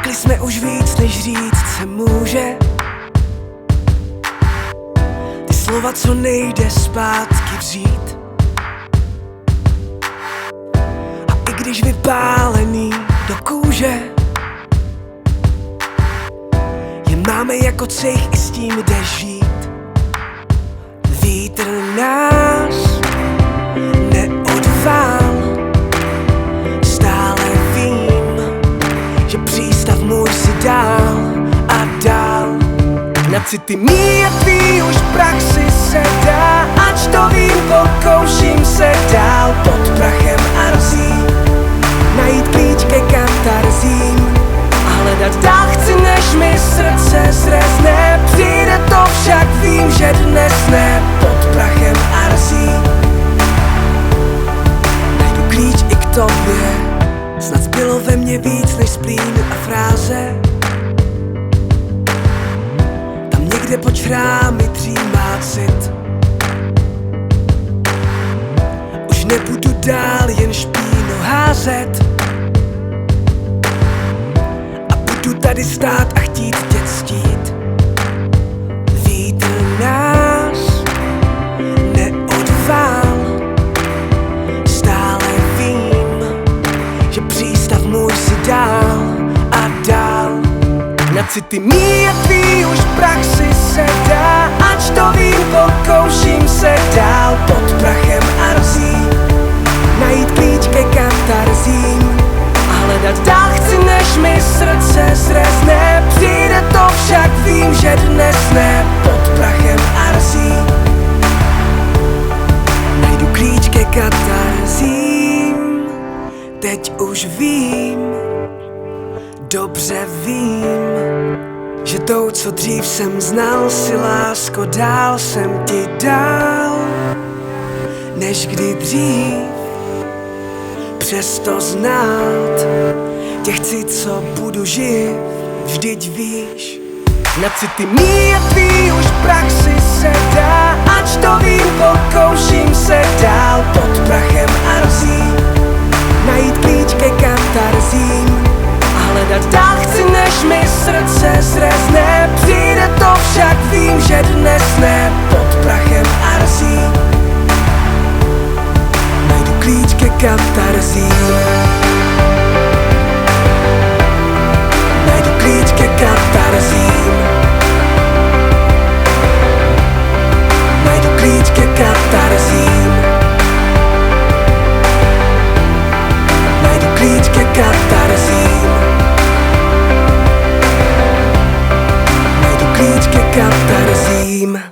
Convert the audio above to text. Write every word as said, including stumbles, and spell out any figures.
Řekli jsme už víc, než říct se může. Ty slova, co nejde zpátky vzít. A i když vypálený do kůže, je máme jako cejch, i s tím jde žít. Vítr nás neodvál, stále vím, že přístav můj si dál a dál. Na city mý a tvý už v praxi se dá, ač to vím, pokouším se dál pod prachem arzí najít klíč ke katarzím a hledat dál chci, než mi srdce zrezne. Přijde to, však vím, že dnes ne. Pod prachem arzí najdu klíč i k tobě. Snad zbylo ve mně víc než splín a fráze. Tam někde pod šrámy dřímá cit. Už nebudu dál jen špínu házet a budu tady stát a chtít tě ctít. Vítr nás neodvál, stále vím, že přístav můj si dál a dál. Na city mý a tvý už v praxi se dá, ač to vím, pokouším se dál pod prachem arzí najít klíč ke katarzím a hledat dál chci, než mi srdce zrezne. Přijde to, však vím, že dnes ne. Pod prachem arzí najdu klíč ke katarzím. Teď už vím, dobře vím, že tou, co dřív jsem znal, si lásko dál jsem ti dál, než kdy dřív. Přesto znát tě chci, co budu živ, vždyť víš. Na city mý a tvý už v praxi se dá, ač to vím, pokouším se dál pod prachem arzí najít klíč ke katarzím a hledat dál chci, než mi srdce zrezne. Přijde to, však vím, že dnes ne. Pod prachem arzí najdu klíč ke katarzím. Najdu klíč ke katarzím. Najdu klíč ke katarzím. Najdu klíč ke katarzím. Najdu klíč ke katarzím.